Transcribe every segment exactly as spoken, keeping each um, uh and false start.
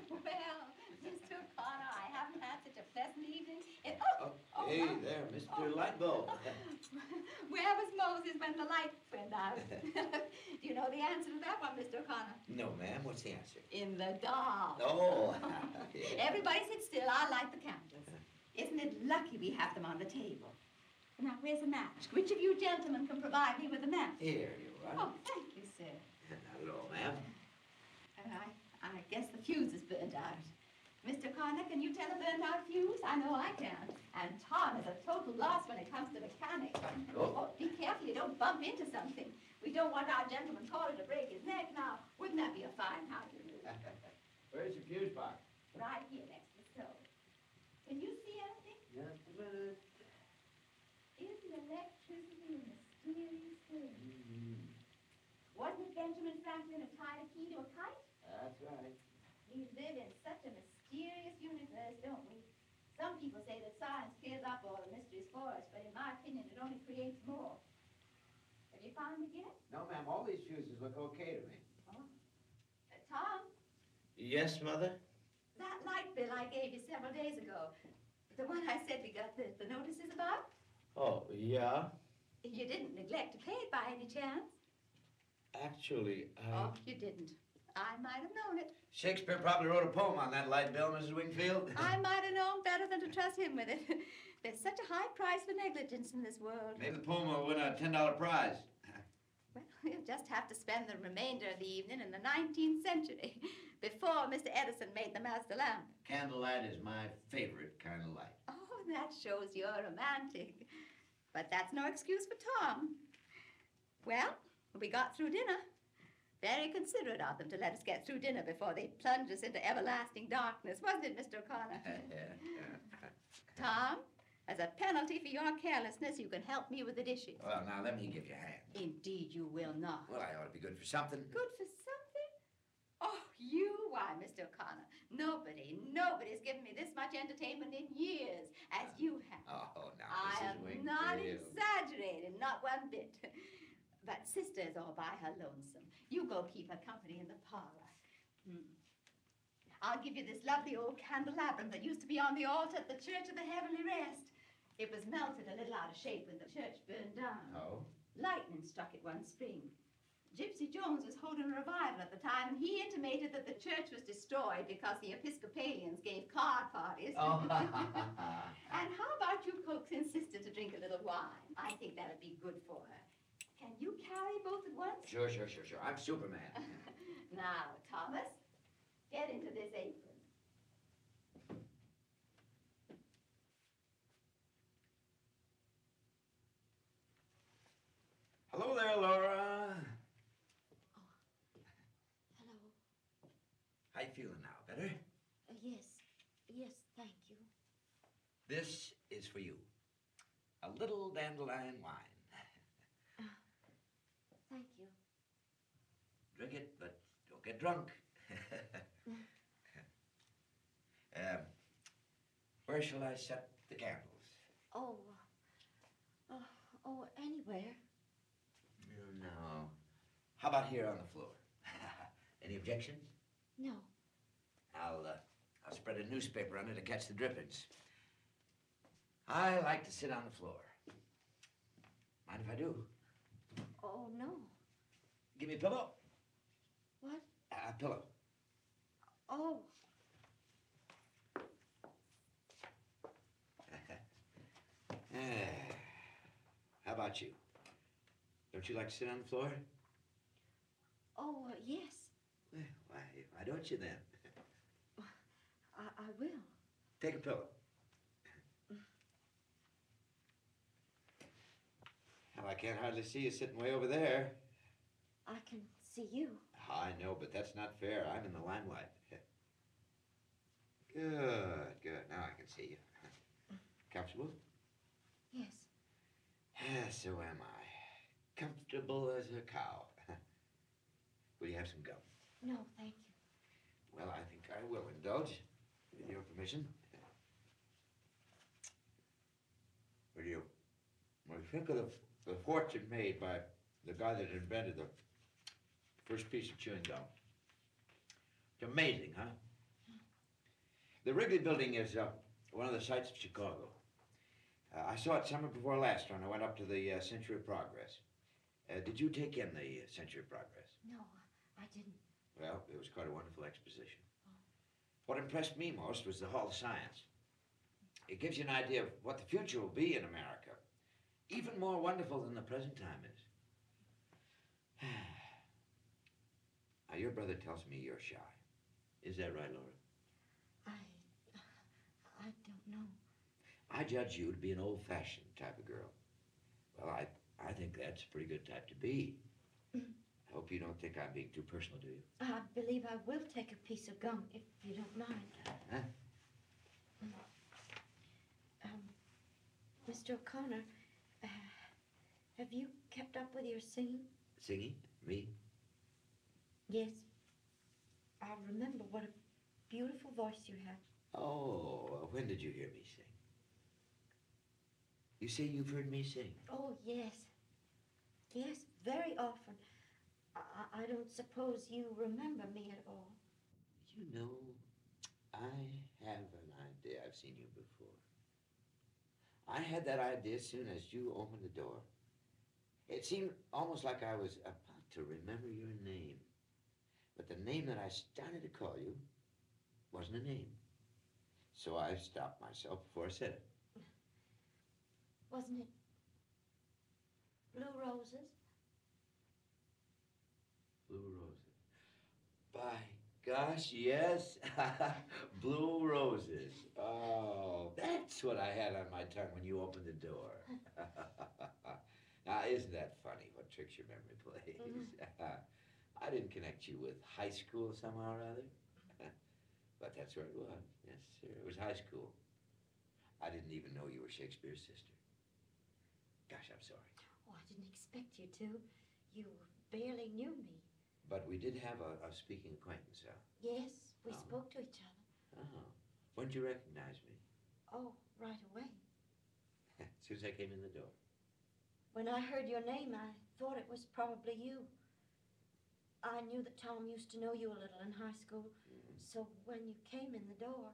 Well, Mister O'Connor, I haven't had such a pleasant evening. It, oh, oh, hey oh, there, Mister Oh. Lightbulb. Where was Moses when the light went out? Do you know the answer to that one, Mister O'Connor? No, ma'am. What's the answer? In the dark. Oh. Yeah. Everybody sit still. I'll light the candles. Isn't it lucky we have them on the table? Now, where's a match? Which of you gentlemen can provide me with a match? Here you are. Oh, thank you, sir. Not at all, ma'am. Uh, I, I guess the fuse is burnt out. Mister Connor, can you tell a burnt out fuse? I know I can. And Tom is a total loss when it comes to mechanics. Oh. Oh, be careful you don't bump into something. We don't want our gentleman caller to break his neck now. Wouldn't that be a fine how to do? Where's your fuse box? Right here next to the stove. Can you see anything? Just a minute. Isn't electricity a mysterious thing? Mm-hmm. Wasn't it Benjamin Franklin who tied a key to a kite? That's right. We live in such a mysterious universe, don't we? Some people say that science clears up all the mysteries for us, but in my opinion, it only creates more. Have you found it yet? No, ma'am. All these fuses look okay to me. Oh. Uh, Tom? Yes, Mother? That light bill I gave you several days ago, the one I said we got the, the notices about? Oh, yeah? You didn't neglect to pay it by any chance? Actually, I... Oh, you didn't. I might have known it. Shakespeare probably wrote a poem on that light bill, Missus Wingfield. I might have known better than to trust him with it. There's such a high price for negligence in this world. Maybe the poem will win a ten dollar prize. Well, you'll just have to spend the remainder of the evening in the nineteenth century, before Mister Edison made the master lamp. Candlelight is my favorite kind of light. Oh, that shows you're romantic. But that's no excuse for Tom. Well, we got through dinner. Very considerate of them to let us get through dinner before they plunge us into everlasting darkness, wasn't it, Mister O'Connor? Tom, as a penalty for your carelessness, you can help me with the dishes. Well, now, let me give you a hand. Indeed, you will not. Well, I ought to be good for something. Good for something? Oh, you? Why, Mister O'Connor, nobody, nobody's given me this much entertainment in years as you have. Oh, now, I Missus am not Wingfield. exaggerating, not one bit. But Sister's all by her lonesome. You go keep her company in the parlor. Hmm. I'll give you this lovely old candelabrum that used to be on the altar at the Church of the Heavenly Rest. It was melted a little out of shape when the church burned down. Oh? Lightning struck it one spring. Gypsy Jones was holding a revival at the time, and he intimated that the church was destroyed because the Episcopalians gave card parties. Oh. And how about you coaxing Sister to drink a little wine? I think that would be good for her. Can you carry both at once? Sure, sure, sure, sure. I'm Superman. Now, Thomas, get into this apron. Hello there, Laura. Oh, hello. How you feeling now? Better? Uh, yes, yes, thank you. This is for you. A little dandelion wine. Uh, thank you. Drink it, but don't get drunk. um, where shall I set the candles? Oh, uh, oh, anywhere. No, no. How about here on the floor? Any objections? No. I'll, uh, I'll spread a newspaper under to catch the drippings. I like to sit on the floor. Mind if I do? Oh, no. Give me a pillow. What? A pillow. Oh. How about you? Don't you like to sit on the floor? Oh, uh, yes. Well, why, why don't you then? I, I will. Take a pillow. Well, I can't hardly see you sitting way over there. I can see you. I know, but that's not fair. I'm in the limelight. Good, good. Now I can see you. Comfortable? Yes. Yeah, so am I. Comfortable as a cow. Will you have some gum? No, thank you. Well, I think I will indulge, with your permission. What do you, what do you think of the, the fortune made by the guy that invented the first piece of chewing gum? It's amazing, huh? The Wrigley Building is uh, one of the sights of Chicago. Uh, I saw it summer before last when I went up to the uh, Century of Progress. Uh, did you take in the uh, Century of Progress? No, I didn't. Well, it was quite a wonderful exposition. What impressed me most was the Hall of Science. It gives you an idea of what the future will be in America. Even more wonderful than the present time is. Now, your brother tells me you're shy. Is that right, Laura? I. I don't know. I judge you to be an old-fashioned type of girl. Well, I, I think that's a pretty good type to be. I hope you don't think I'm being too personal, do you? I believe I will take a piece of gum, if you don't mind. Huh? Um, Mister O'Connor, uh, have you kept up with your singing? Singing? Me? Yes. I remember what a beautiful voice you had. Oh, when did you hear me sing? You say you've heard me sing? Oh, yes. Yes, very often. I, I don't suppose you remember me at all. You know, I have an idea I've seen you before. I had that idea as soon as you opened the door. It seemed almost like I was about to remember your name. But the name that I started to call you wasn't a name. So I stopped myself before I said it. Wasn't it Blue Roses? Blue Roses. By gosh, yes. Blue Roses. Oh, that's what I had on my tongue when you opened the door. Now, isn't that funny what tricks your memory plays? Mm-hmm. I didn't connect you with high school somehow or other. But that's where it was. Yes, sir. It was high school. I didn't even know you were Shakespeare's sister. Gosh, I'm sorry. Oh, I didn't expect you to. You barely knew me. But we did have a, a speaking acquaintance, huh? Yes, we Oh. spoke to each other. Oh. When'd you recognize me? Oh, right away. As soon as I came in the door. When I heard your name, I thought it was probably you. I knew that Tom used to know you a little in high school, Mm-hmm. so when you came in the door,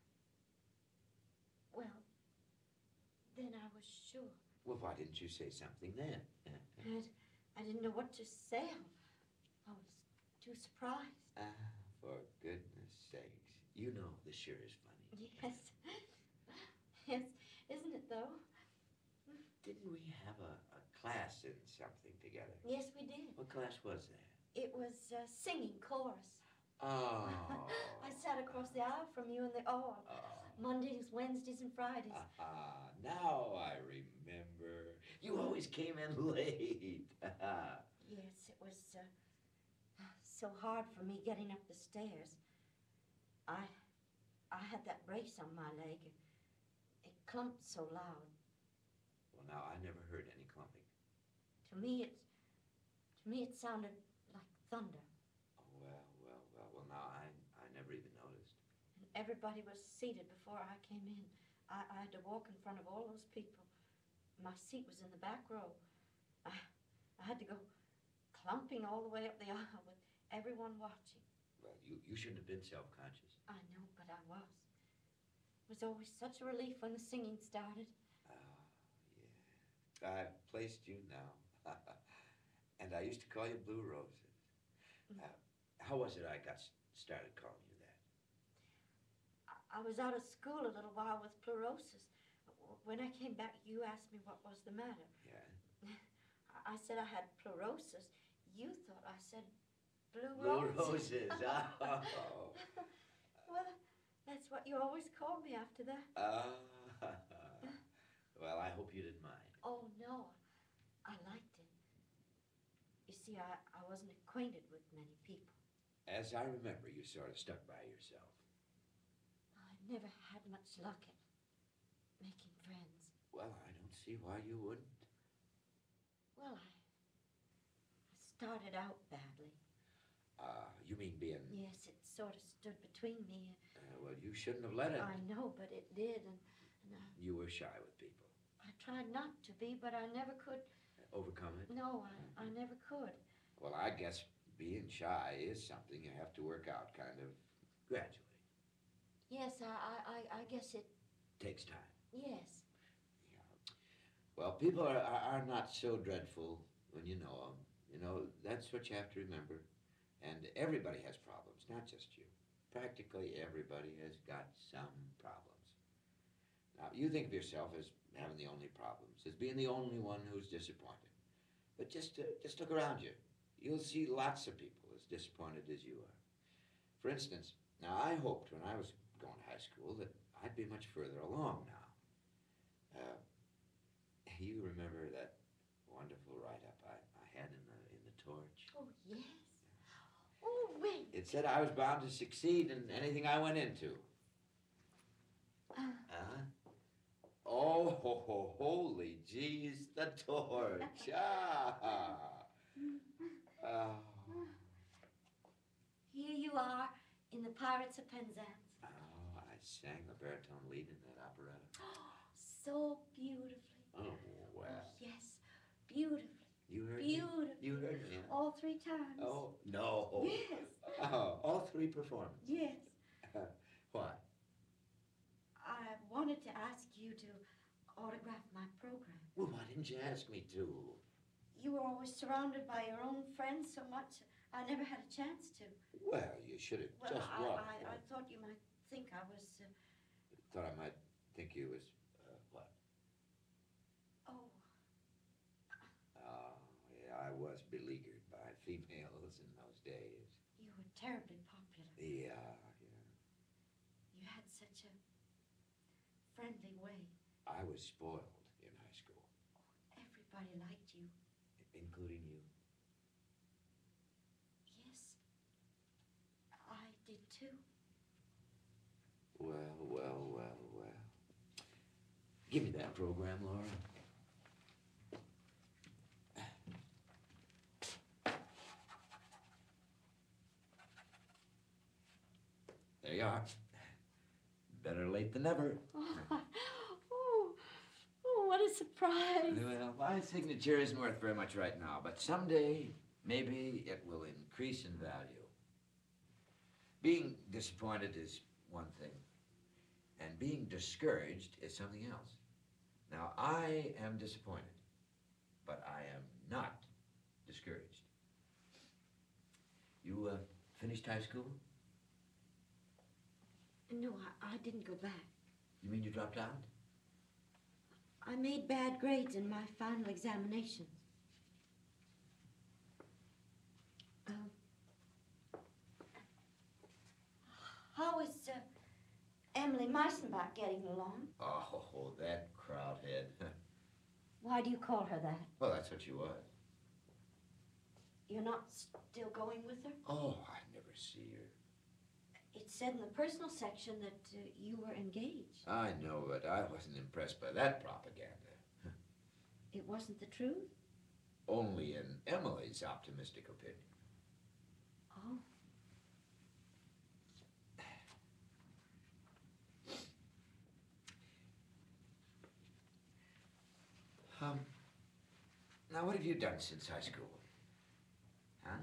well, then I was sure. Well, why didn't you say something then? And I didn't know what to say. I was too surprised. Ah, for goodness sakes. You know, this sure is funny. Yes. Yes, isn't it, though? Didn't we have a, a class in something together? Yes, we did. What class was that? It was uh, singing chorus. Oh. I sat across the aisle from you in the hall. Oh. Mondays, Wednesdays, and Fridays. Ah, now I remember. You always came in late. Yes, it was uh, so hard for me getting up the stairs. I, I had that brace on my leg. It clumped so loud. Well, now, I never heard any clumping. To me, it, to me, it sounded like thunder. Oh, well, well, well, well, now, I, I never even noticed. And everybody was seated before I came in. I, I had to walk in front of all those people. My seat was in the back row. I, I had to go clumping all the way up the aisle with everyone watching. Well, you, you shouldn't have been self-conscious. I know, but I was. It was always such a relief when the singing started. Oh, yeah. I've placed you now. And I used to call you Blue Roses. Uh, how was it I got s- started calling you that? I, I was out of school a little while with pleurosis. When I came back, you asked me what was the matter. Yeah. I, I said I had pleurosis. You thought I said blue, Blue roses. Roses. Oh. Well, that's what you always called me after that. Ah. Well, I hope you didn't mind. Oh, no. I liked it. You see, I, I wasn't acquainted with many people. As I remember, you sort of stuck by yourself. I never had much luck at making friends. Well, I don't see why you wouldn't. Well, I, I started out badly. Uh, you mean being... Yes, it sort of stood between me. Uh, well, you shouldn't have let it. I know, but it did, and, and I, You were shy with people. I tried not to be, but I never could. Overcome it? No, I, I never could. Well, I guess being shy is something you have to work out kind of gradually. Yes, I, I, I, I guess it, Takes time. yes. Well, people are, are, are not so dreadful when you know them. You know, that's what you have to remember. And everybody has problems, not just you. Practically everybody has got some problems. Now, you think of yourself as having the only problems, as being the only one who's disappointed. But just, uh, just look around you. You'll see lots of people as disappointed as you are. For instance, now I hoped when I was going to high school that I'd be much further along now. Uh, you remember that wonderful write-up I, I had in the, in the Torch? Oh, yes. Oh, wait. It said I was bound to succeed in anything I went into. Uh, Huh? Oh, ho, ho, holy jeez, the Torch. Ah. Oh. Here you are in the Pirates of Penzance. Oh, I sang the baritone lead in that operetta. So beautifully. Oh, well. Yes, beautifully. You heard me? Beautifully. You heard me? Huh? All three times. Oh, no. Yes. Oh, all three performances. Yes. Why? I wanted to ask you to autograph my program. Well, why didn't you ask me to? You were always surrounded by your own friends so much, I never had a chance to. Well, you should have Well, just I, walked. I, I thought you might think I was, uh, Thought I might think you was, uh, what? oh, Oh, yeah, I was beleaguered by females in those days. you were terribly popular. Yeah, yeah. You had such a friendly way. I was spoiled in high school, Everybody liked you. including you. Yes, I did too. Well, well, well, well. Give me that program, Laura. There you are. Better late than never. Oh, oh, oh, what a surprise. Well, my signature isn't worth very much right now, but someday, maybe it will increase in value. Being disappointed is one thing, and being discouraged is something else. Now, I am disappointed, but I am not discouraged. You uh, finished high school? No, I, I didn't go back. You mean you dropped out? I made bad grades in my final examinations. Um, how is uh, Emily Meisenbach getting along? Oh, that crowdhead. Why do you call her that? Well, that's what she was. You're not still going with her? Oh, I never see her. It said in the personal section that uh, you were engaged. I know, but I wasn't impressed by that propaganda. It wasn't the truth? Only in Emily's optimistic opinion. Oh. Um, now, what have you done since high school? Huh?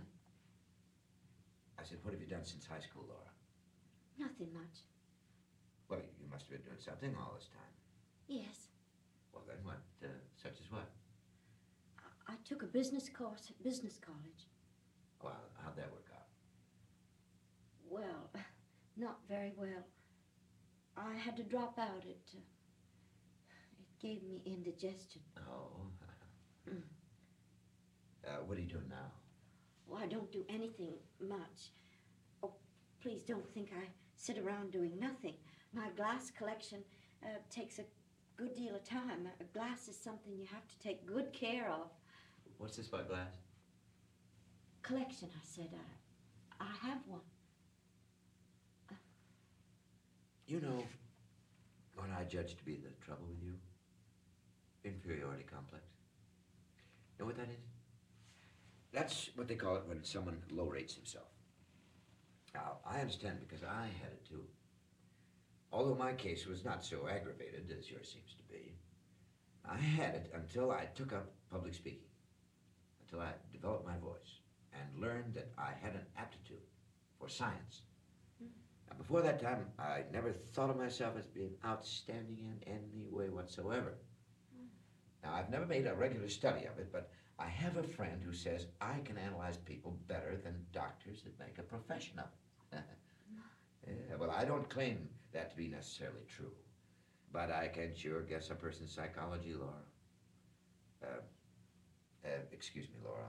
I said, what have you done since high school, Laura? Nothing much. Well, you must have been doing something all this time. Yes. Well, then what? Uh, such as what? I, I took a business course at business college. Well, how'd that work out? Well, not very well. I had to drop out. It, uh, it gave me indigestion. Oh. Mm. Uh, what are you doing now? Well, I don't do anything much. Oh, please don't think I sit around doing nothing. My glass collection uh, takes a good deal of time. Uh, glass is something you have to take good care of. What's this about glass? Collection, I said. I, I have one. Uh, You know what I judge to be the trouble with you? Inferiority complex. Know what that is? That's what they call it when someone low rates himself. Now, I understand because I had it too. Although my case was not so aggravated as yours seems to be, I had it until I took up public speaking, until I developed my voice and learned that I had an aptitude for science. Mm. Now, before that time, I never thought of myself as being outstanding in any way whatsoever. Now, I've never made a regular study of it, but I have a friend who says I can analyze people better than doctors that make a profession of it. Yeah, well, I don't claim that to be necessarily true, but I can sure guess a person's psychology, Laura. Uh, uh, excuse me, Laura.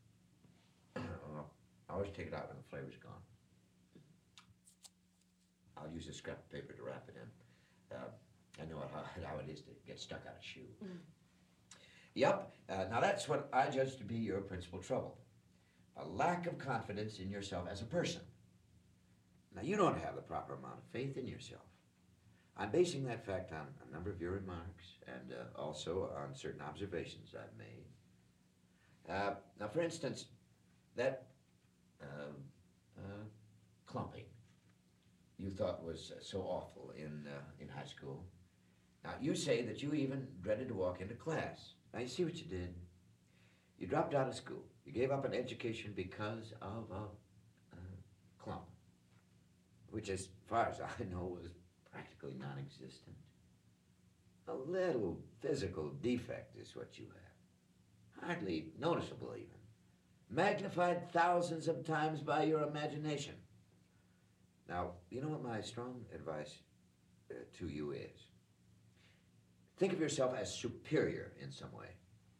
I always take it out when the flavor's gone. I'll use a scrap of paper to wrap it in. Uh, I know how, how it is to get stuck out a shoe. Mm. Yep, uh, now that's what I judge to be your principal trouble. A lack of confidence in yourself as a person. Now, you don't have the proper amount of faith in yourself. I'm basing that fact on a number of your remarks and uh, also on certain observations I've made. Uh, now, for instance, that uh, uh, clumping you thought was uh, so awful in, uh, in high school. Now, you say that you even dreaded to walk into class. Now, you see what you did? You dropped out of school. You gave up an education because of a, a clump, which, as far as I know, was practically non-existent. A little physical defect is what you have. Hardly noticeable, even. Magnified thousands of times by your imagination. Now, you know what my strong advice uh, to you is? Think of yourself as superior in some way.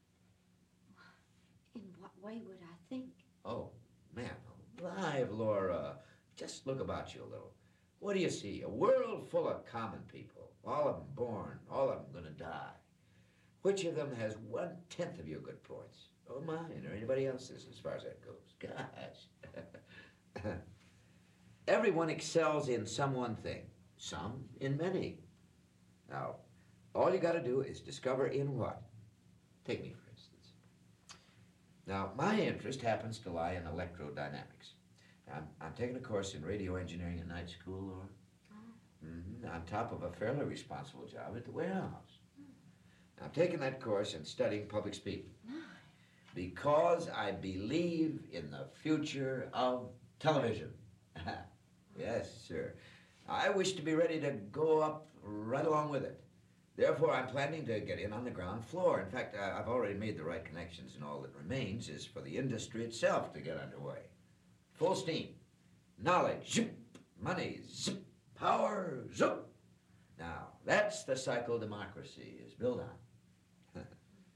In what way would I think? Oh, man, alive, Laura. Just look about you a little. What do you see? A world full of common people. All of them born, all of them gonna die. Which of them has one-tenth of your good points? Oh, mine or anybody else's, as far as that goes. Gosh. Everyone excels in some one thing, some in many. Now, all you gotta do is discover in what. Take me, for instance. Now, my interest happens to lie in electrodynamics. I'm, I'm taking a course in radio engineering at night school, Laura. Oh. Mm-hmm, on top of a fairly responsible job at the warehouse. I'm taking that course and studying public speaking. Because I believe in the future of television. Yes, sir. I wish to be ready to go up right along with it. Therefore, I'm planning to get in on the ground floor. In fact, uh, I've already made the right connections, and all that remains is for the industry itself to get underway. Full steam. Knowledge, zip. Money, zip. Power, zip. Now, that's the cycle democracy is built on.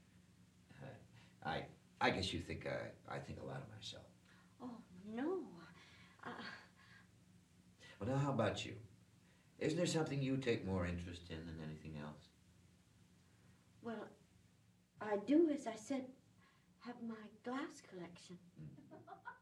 I, I guess you think I, I think a lot of myself. Oh, no. Uh... Well, now, how about you? Isn't there something you take more interest in than anything else? Well, I do, as I said, have my glass collection. Mm.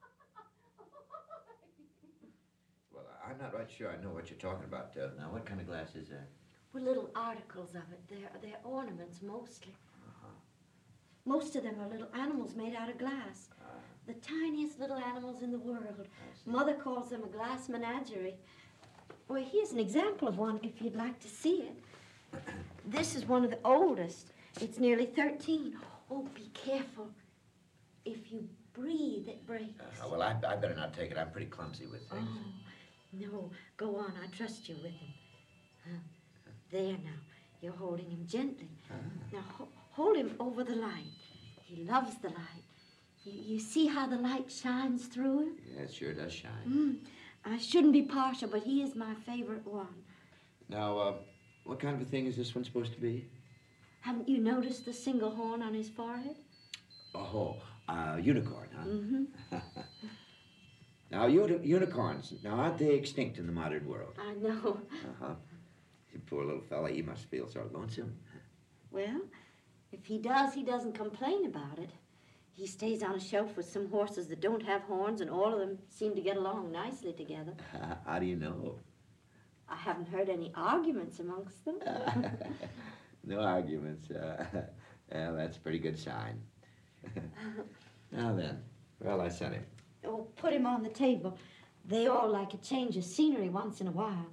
Well, I'm not right sure I know what you're talking about. Uh, now, what kind of glass is that? Well, little articles of it. They're, they're ornaments, mostly. Uh-huh. Most of them are little animals made out of glass. Uh, the tiniest little animals in the world. Mother calls them a glass menagerie. Well, here's an example of one, if you'd like to see it. This is one of the oldest. It's nearly thirteen. Oh, be careful. If you breathe, it breaks. Uh, well, I, I better not take it. I'm pretty clumsy with things. Oh, no. Go on. I trust you with him. Huh. There now. You're holding him gently. Uh-huh. Now, ho hold him over the light. He loves the light. You, you see how the light shines through him? Yeah, it sure does shine. Mm. I shouldn't be partial, but he is my favorite one. Now, uh, what kind of a thing is this one supposed to be? Haven't you noticed the single horn on his forehead? Oh, uh, unicorn, huh? Mm-hmm. Now, uni unicorns, now aren't they extinct in the modern world? I know. Uh-huh. You poor little fella, he must feel so lonesome. Well, if he does, he doesn't complain about it. He stays on a shelf with some horses that don't have horns, and all of them seem to get along nicely together. Uh, how do you know? I haven't heard any arguments amongst them. No arguments. Uh, well, that's a pretty good sign. Now then, well, I sent him. Oh, put him on the table. They all like a change of scenery once in a while.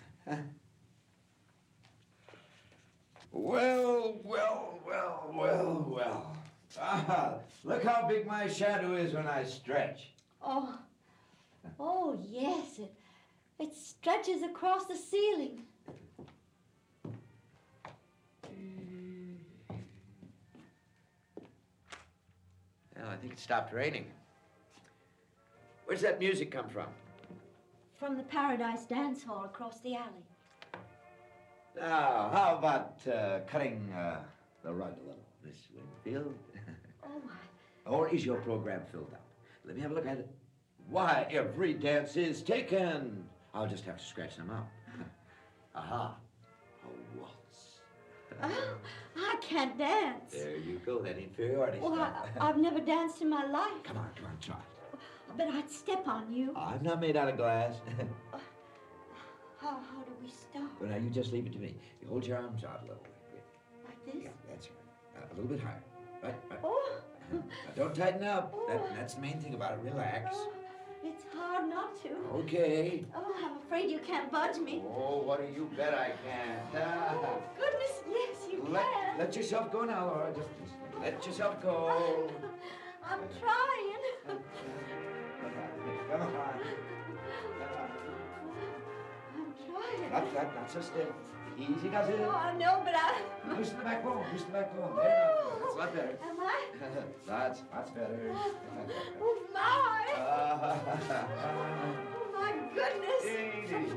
Well, well, well, well, well. Ah, look how big my shadow is when I stretch. Oh, oh, yes. It, It stretches across the ceiling. Well, I think it stopped raining. Where's that music come from? From the Paradise Dance Hall across the alley. Now, how about uh, cutting uh, the rug a little, Miss Winfield? Oh, I... Or is your program filled up? Let me have a look at it. Why, every dance is taken. I'll just have to scratch them out. Aha, a waltz. Oh, I can't dance. There you go, that inferiority Well, stuff. I, I've never danced in my life. Come on, come on, try it. But I'd step on you. I'm not made out of glass. How, how do we start? Well, now, you just leave it to me. You hold your arms out a little. Like this? Yeah, that's right. Uh, a little bit higher. Right, right. Oh. Now, don't tighten up. That, that's the main thing about it. Relax. Oh, it's hard not to. Okay. Oh, I'm afraid you can't budge me. Oh, what do you bet I can? Oh, goodness, yes, you let, can. let yourself go now, Laura. Just, just let yourself go. I'm trying. Come on. Come on. I'm trying. Not, not, not so stiff. Easy does it. Oh, I know, but I... Loosen the backbone. Loosen the backbone. There you go. That's a lot better. Am I? That's, that's better. Oh, my. Oh, my goodness.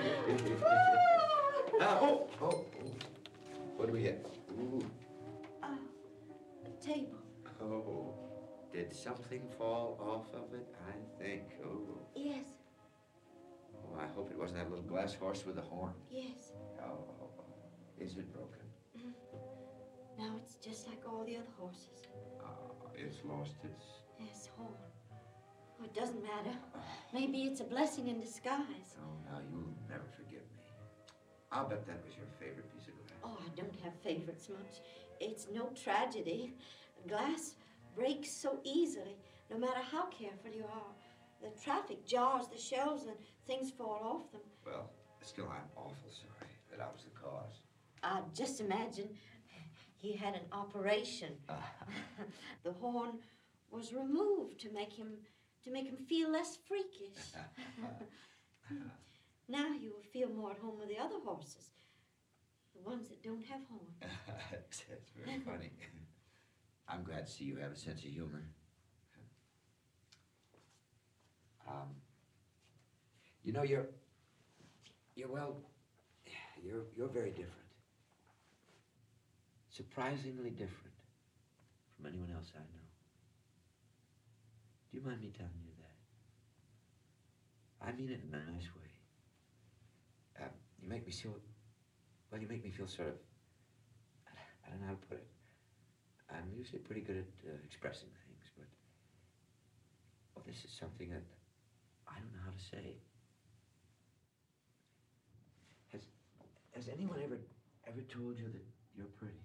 Uh, oh, oh, oh. What do we hit? Ooh. Uh, a table. Oh. Did something fall off of it? I think. Oh. Yes, Oh, I hope it wasn't that little glass horse with a horn. yes. Oh. Is it broken? Now it's just like all the other horses. Uh, it's lost its... Yes, horn. Oh, it doesn't matter. Maybe it's a blessing in disguise. Oh, now you'll never forgive me. I'll bet that was your favorite piece of glass. Oh, I don't have favorites much. It's no tragedy. Glass breaks so easily, no matter how careful you are. The traffic jars the shelves and things fall off them. Well, still, I'm awful sorry that I was the cause. Uh, just imagine he had an operation. The horn was removed to make him to make him feel less freakish. Now he will feel more at home with the other horses, the ones that don't have horns. That's very funny. I'm glad to see you have a sense of humor. Um, you know, you're, you're well, you're, you're very different. Surprisingly different from anyone else I know. Do you mind me telling you that? I mean it in a nice way. Um, you make me feel, well, you make me feel sort of, I don't know how to put it. I'm usually pretty good at uh, expressing things, but, well, this is something that I don't know how to say. Has, has anyone ever, ever told you that you're pretty?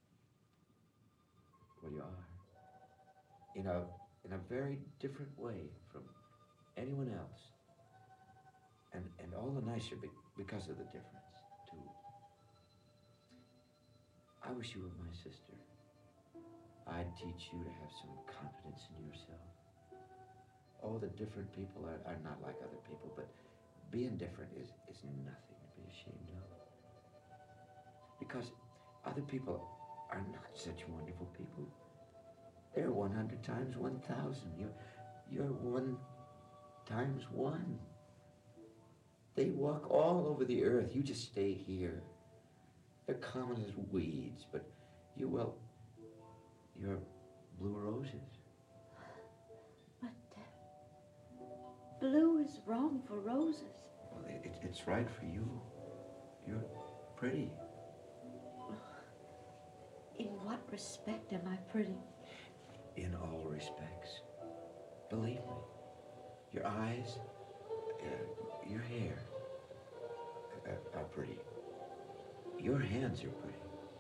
Well, you are. In a, in a very different way from anyone else. And, and all the nicer be, because of the difference, too. I wish you were my sister. I'd teach you to have some confidence in yourself. Oh, the different people are, are not like other people, but being different is, is nothing to be ashamed of. Because other people are not such wonderful people. They're one hundred times one thousand. You're, you're one times one. They walk all over the earth. You just stay here. They're common as weeds, but you, well, you're blue roses. But uh, blue is wrong for roses. Well, it, it, it's right for you. You're pretty. In what respect am I pretty? In all respects. Believe me. Your eyes, uh, your hair uh, are pretty. Your hands are pretty.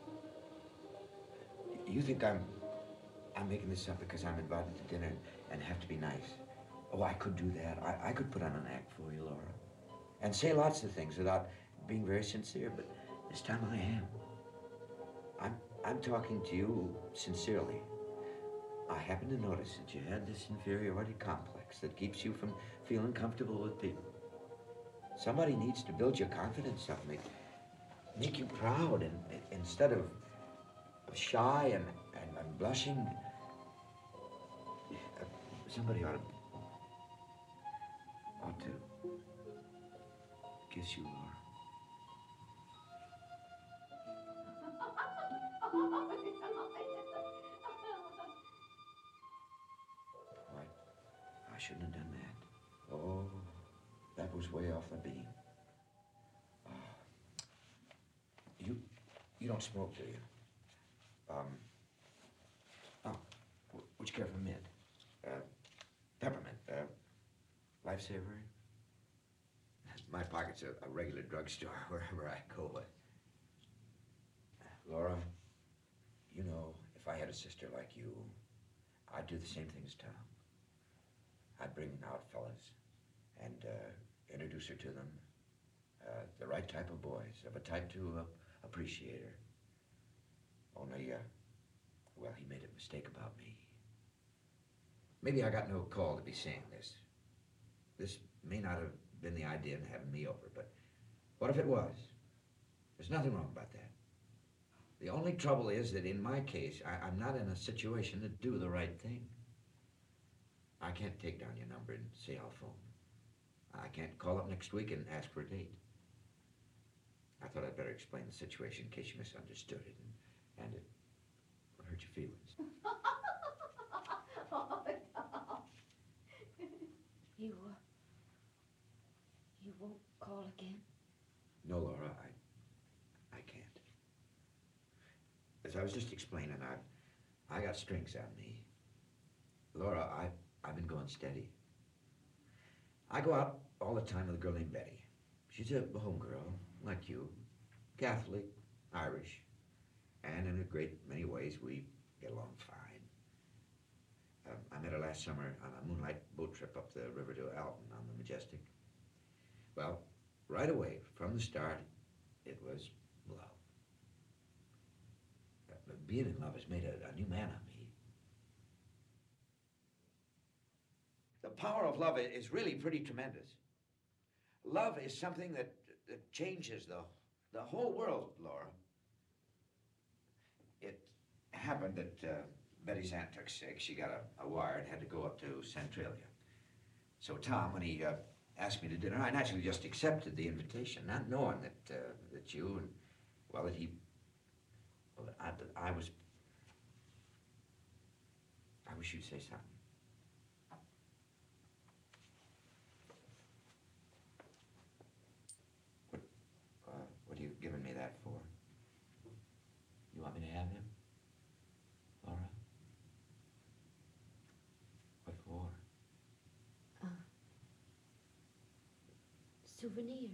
You think I'm, I'm making this up because I'm invited to dinner and, and have to be nice. Oh, I could do that. I, I could put on an act for you, Laura. And say lots of things without being very sincere, but this time I am. I'm, I'm talking to you sincerely. I happen to notice that you had this inferiority complex that keeps you from feeling comfortable with people. Somebody needs to build your confidence up, make, make you proud, and, and instead of, of shy and, and, and blushing, uh, somebody ought to, ought to kiss you, Laura. Why, I shouldn't have done that. Oh, that was way off the beam. Uh, you, you don't smoke, do you? Um, oh, wh- would you care for mint? Uh, peppermint, uh, Lifesaver? My pocket's a, a regular drugstore wherever I go. Uh, Laura, you know, if I had a sister like you, I'd do the same thing as Tom. I'd bring out fellas and uh, introduce her to them. Uh, the right type of boys, of a type to uh, appreciate her. Only, uh, well, he made a mistake about me. Maybe I got no call to be saying this. This may not have been the idea in having me over, but what if it was? There's nothing wrong about that. The only trouble is that in my case, I, I'm not in a situation to do the right thing. I can't take down your number and say I'll phone. I can't call up next week and ask for a date. I thought I'd better explain the situation in case you misunderstood it and, and it hurt your feelings. Oh, Tom. You, uh, you won't call again? No, Laura, I, I can't. As I was just explaining, I, I got strings on me. Laura, I, I've been going steady. I go out all the time with a girl named Betty. She's a home girl, like you, Catholic, Irish, and in a great many ways we get along fine. Um, I met her last summer on a moonlight boat trip up the river to Alton on the Majestic. Well, right away, from the start, it was love. Uh, being in love has made a, a new man of me. The power of love is really pretty tremendous. Love is something that, that changes the, the whole world, Laura. It happened that uh, Betty's aunt took sick. She got a, a wire and had to go up to Centralia. So Tom, when he uh, asked me to dinner, I naturally just accepted the invitation, not knowing that, uh, that you and, well, that he, well, I, that I was, I wish you'd say something. What are you giving me that for? You want me to have him? Laura? What for? Uh, souvenir.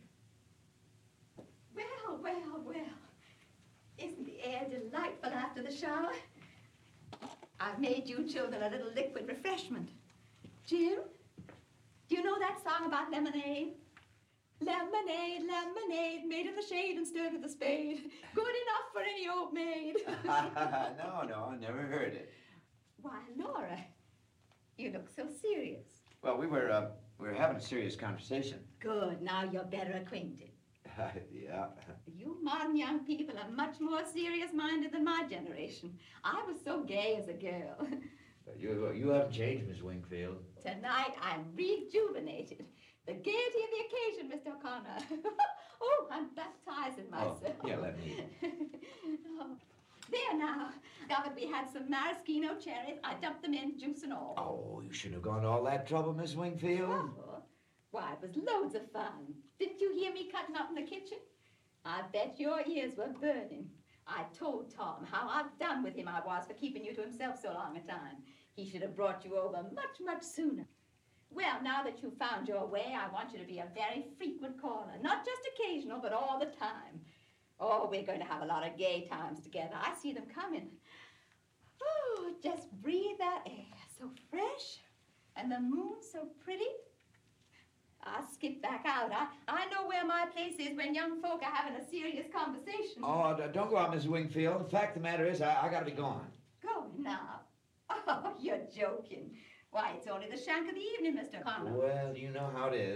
Well, well, well. Isn't the air delightful after the shower? I've made you children a little liquid refreshment. Jim, do you know that song about lemonade? Lemonade, lemonade, made in the shade and stirred with a spade. Good enough for any old maid. no, no, I never heard it. Why, Laura, you look so serious. Well, we were, uh, we were having a serious conversation. Good, now you're better acquainted. Yeah. You modern young people are much more serious-minded than my generation. I was so gay as a girl. You, you haven't changed, Miss Wingfield. Tonight, I'm rejuvenated. The gaiety of the occasion, Mister O'Connor. Oh, I'm baptizing myself. Oh, yeah, let me. Oh, there now. Discovered we had some maraschino cherries. I dumped them in, juice and all. Oh, you shouldn't have gone to all that trouble, Miss Wingfield. Trouble? Why, it was loads of fun. Didn't you hear me cutting up in the kitchen? I bet your ears were burning. I told Tom how outdone with him I was for keeping you to himself so long a time. He should have brought you over much, much sooner. Well, now that you've found your way, I want you to be a very frequent caller. Not just occasional, but all the time. Oh, we're going to have a lot of gay times together. I see them coming. Oh, just breathe that air. So fresh. And the moon so pretty. I'll skip back out. I, I know where my place is when young folk are having a serious conversation. Oh, d- don't go out, Miss Wingfield. The fact of the matter is, I, I gotta be gone. Going now? Oh, you're joking. Why, it's only the shank of the evening, Mister Connor. Well, you know how it is.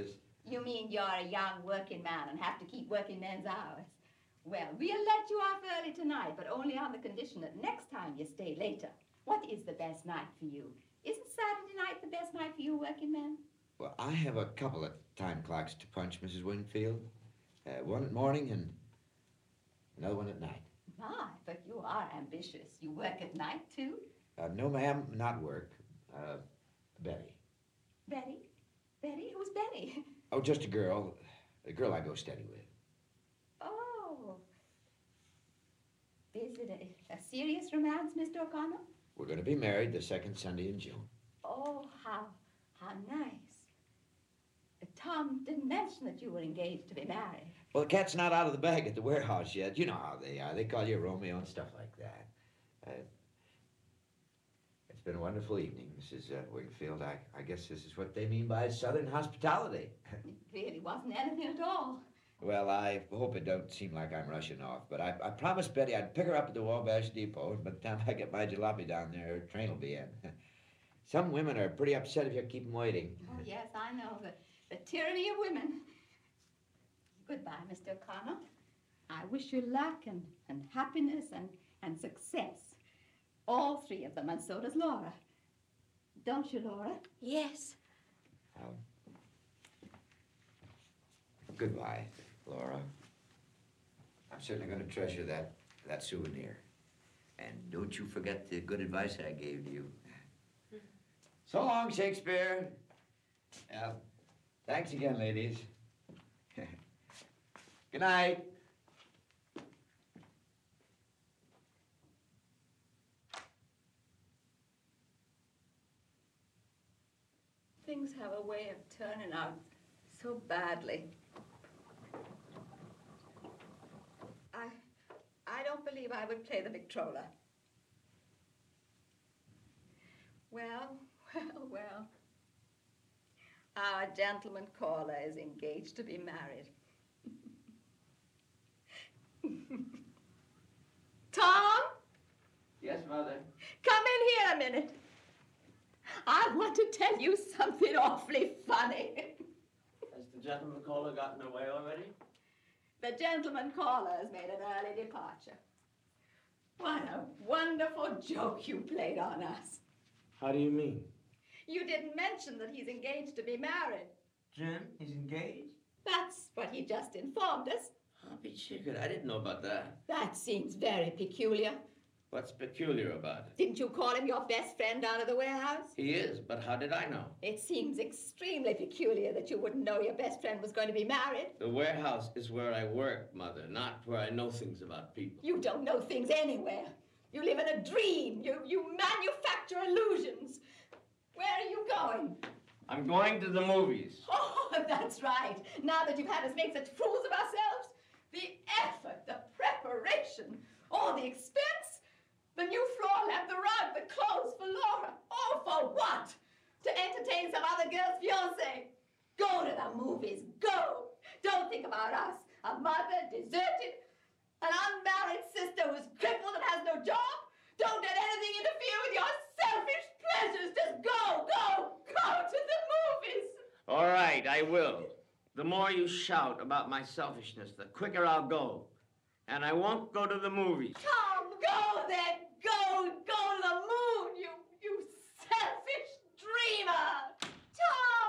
You mean you're a young working man and have to keep working men's hours? Well, we'll let you off early tonight, but only on the condition that next time you stay later. What is the best night for you? Isn't Saturday night the best night for you working men? Well, I have a couple of time clocks to punch, Missus Wingfield. Uh, one at morning and another one at night. My, but you are ambitious. You work at night, too? Uh, no, ma'am, not work. Uh, Betty. Betty? Betty? Who's Betty? Oh, just a girl. A girl I go steady with. Oh. Is it a, a serious romance, Mister O'Connell? We're going to be married the second Sunday in June. Oh, how, how nice. Uh, Tom didn't mention that you were engaged to be married. Well, the cat's not out of the bag at the warehouse yet. You know how they are. They call you Romeo and stuff like that. Uh, it's been a wonderful evening, Missus Uh, Wingfield. I, I guess this is what they mean by Southern hospitality. It really wasn't anything at all. Well, I hope it don't seem like I'm rushing off, but I, I promised Betty I'd pick her up at the Wabash Depot, and by the time I get my jalopy down there, her train will be in. Some women are pretty upset if you keep them waiting. Oh, yes, I know. The, the tyranny of women. Goodbye, Mister O'Connell. I wish you luck and, and happiness and, and success. All three of them, and so does Laura. Don't you, Laura? Yes. Um, goodbye, Laura. I'm certainly going to treasure that, that souvenir. And don't you forget the good advice I gave you. So long, Shakespeare. Uh, thanks again, ladies. Good night. Things have a way of turning out so badly. I, I don't believe I would play the Victrola. Well, well, well. Our gentleman caller is engaged to be married. Tom? Yes, Mother. Come in here a minute. I want to tell you something awfully funny. Has the gentleman caller gotten away already? The gentleman caller has made an early departure. What a wonderful joke you played on us. How do you mean? You didn't mention that he's engaged to be married. Jim, he's engaged? That's what he just informed us. I'll be chicken. I didn't know about that. That seems very peculiar. What's peculiar about it? Didn't you call him your best friend down at the warehouse? He is, but how did I know? It seems extremely peculiar that you wouldn't know your best friend was going to be married. The warehouse is where I work, Mother, not where I know things about people. You don't know things anywhere. You live in a dream. You, you manufacture illusions. Where are you going? I'm going to the movies. Oh, that's right. Now that you've had us make such fools of ourselves, the effort, the preparation, all the expense, the new floor lamp, the rug, the clothes for Laura. All for what? To entertain some other girl's fiancé. Go to the movies. Go. Don't think about us. A mother deserted, an unmarried sister who's crippled and has no job. Don't let anything interfere with your selfish pleasures. Just go, go, go to the movies. All right, I will. The more you shout about my selfishness, the quicker I'll go. And I won't go to the movies. Tom, go then. Go, go to the moon, you, you selfish dreamer. Tom!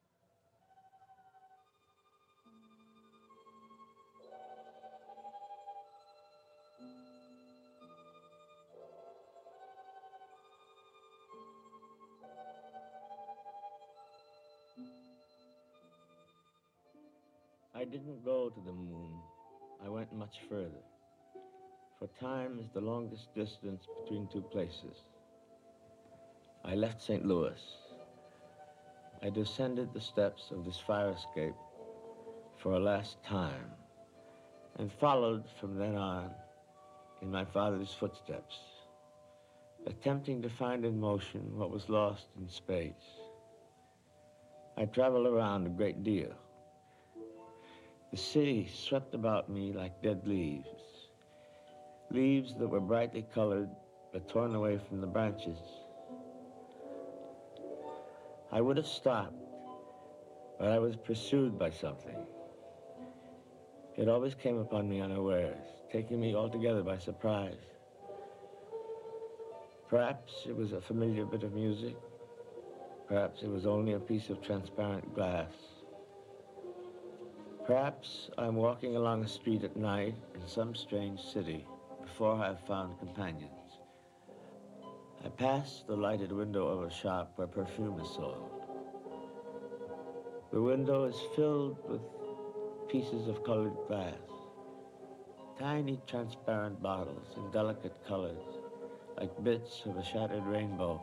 I didn't go to the moon. I went much further. For time is the longest distance between two places. I left Saint Louis. I descended the steps of this fire escape for a last time and followed from then on in my father's footsteps, attempting to find in motion what was lost in space. I traveled around a great deal. The city swept about me like dead leaves. Leaves that were brightly colored, but torn away from the branches. I would have stopped, but I was pursued by something. It always came upon me unawares, taking me altogether by surprise. Perhaps it was a familiar bit of music. Perhaps it was only a piece of transparent glass. Perhaps I'm walking along a street at night in some strange city before I've found companions. I pass the lighted window of a shop where perfume is sold. The window is filled with pieces of colored glass, tiny transparent bottles in delicate colors, like bits of a shattered rainbow.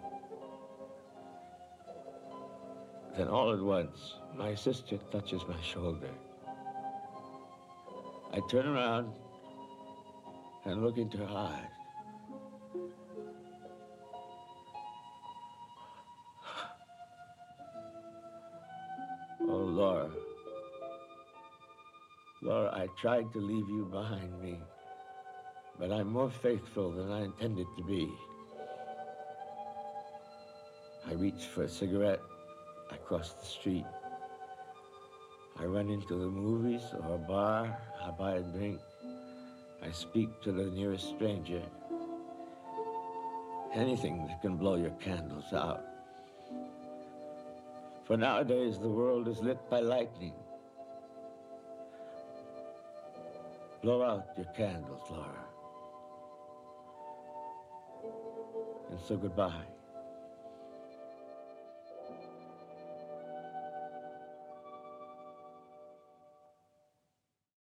Then all at once, my sister touches my shoulder. I turn around and look into her eyes. Oh, Laura. Laura, I tried to leave you behind me, but I'm more faithful than I intended to be. I reach for a cigarette. I cross the street. I run into the movies or a bar. I buy a drink. I speak to the nearest stranger. Anything that can blow your candles out. For nowadays, the world is lit by lightning. Blow out your candles, Laura. And so goodbye.